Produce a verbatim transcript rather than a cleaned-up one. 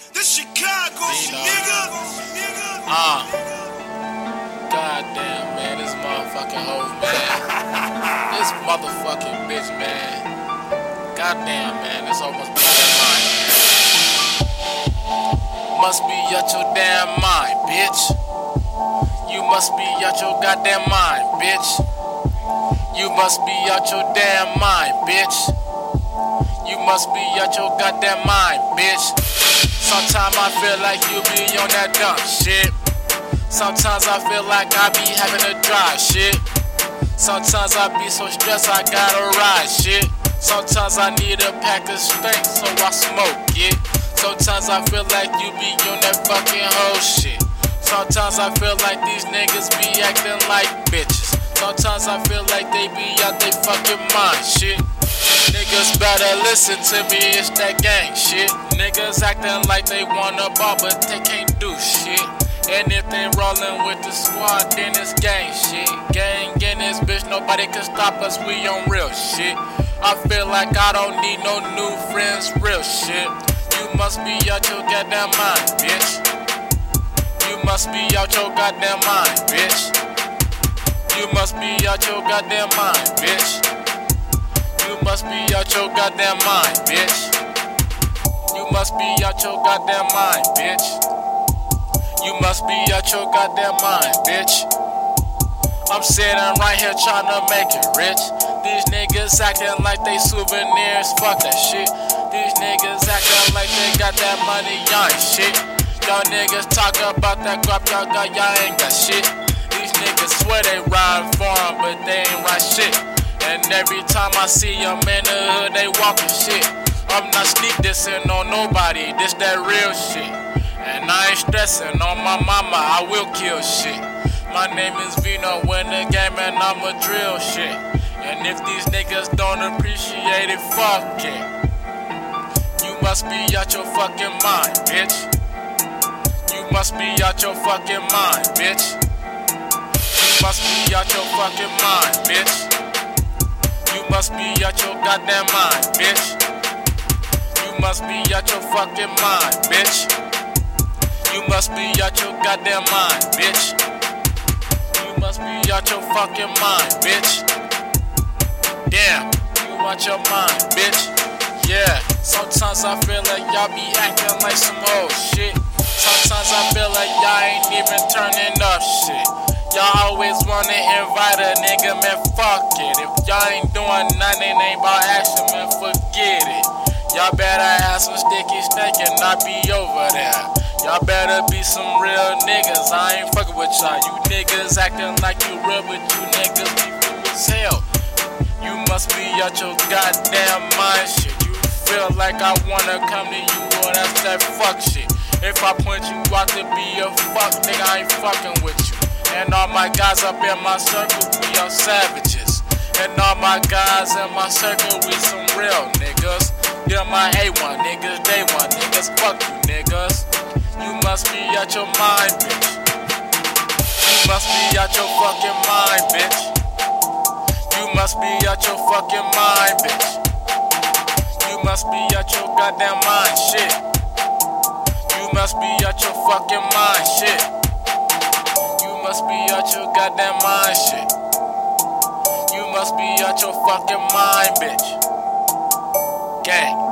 This Chicago, nigga. Uh. Goddamn, man, this motherfucking hoe, man. This motherfucking bitch, man. Goddamn, man, this hoe must be out of mind. Must be out your damn mind, bitch. You must be out your goddamn mind, bitch. You must be out your damn mind, bitch. You must be out your goddamn mind, bitch. Sometimes I feel like you be on that dumb shit. Sometimes I feel like I be having a dry shit. Sometimes I be so stressed I gotta ride shit. Sometimes I need a pack of stank so I smoke it. Sometimes I feel like you be on that fucking whole shit. Sometimes I feel like these niggas be acting like bitches. Sometimes I feel like they be out they fucking mind shit. Niggas better listen to me, it's that gang shit. Niggas acting like they wanna ball but they can't do shit. And if they rollin' with the squad, then it's gang shit. Gang in this bitch, nobody can stop us, we on real shit. I feel like I don't need no new friends, real shit. You must be out your goddamn mind, bitch. You must be out your goddamn mind, bitch. You must be out your goddamn mind, bitch. You must be out your goddamn mind, bitch. You must be out your goddamn mind, bitch. You must be out your goddamn mind, bitch. I'm sitting right here trying to make it rich. These niggas acting like they souvenirs, fuck that shit. These niggas acting like they got that money, y'all ain't shit. Y'all niggas talk about that guap, y'all got, y'all ain't got shit. These niggas swear they ride for 'em, but they ain't right shit. And every time I see them in the hood, they walking shit. I'm not sneak dissing on nobody, this that real shit. And I ain't stressing on my mama, I will kill shit. My name is Vino, win the game and I'ma drill shit. And if these niggas don't appreciate it, fuck it. You must be out your fucking mind, bitch. You must be out your fucking mind, bitch. You must be out your fucking mind, bitch. You must be out your goddamn mind, bitch. You must be out your fucking mind, bitch. You must be out your goddamn mind, bitch. You must be out your fucking mind, bitch. Damn, you out your mind, bitch. Yeah, sometimes I feel like y'all be acting like some old shit. Sometimes I feel like y'all ain't even turning up shit. Y'all always wanna invite a nigga, man, fuck it. If y'all ain't doing nothing, ain't about action, man, forget it. Y'all better have some sticky snake and not be over there. Y'all better be some real niggas, I ain't fucking with y'all. You niggas acting like you real, but you niggas be fool as hell. You must be out your goddamn mind shit. You feel like I wanna come to you, or that's that fuck shit. If I point you out to be a fuck nigga, I ain't fucking with you. And all my guys up in my circle, we are savages. And all my guys in my circle, we some real niggas. They're my A one niggas, day one niggas, fuck you niggas. You must be out your mind, bitch. You must be out your fucking mind, bitch. You must be out your fucking mind, bitch. You must be out your goddamn mind, shit. You must be out your fucking mind, shit. You must be out your goddamn mind, shit. You must be out your fucking mind, bitch. Gang.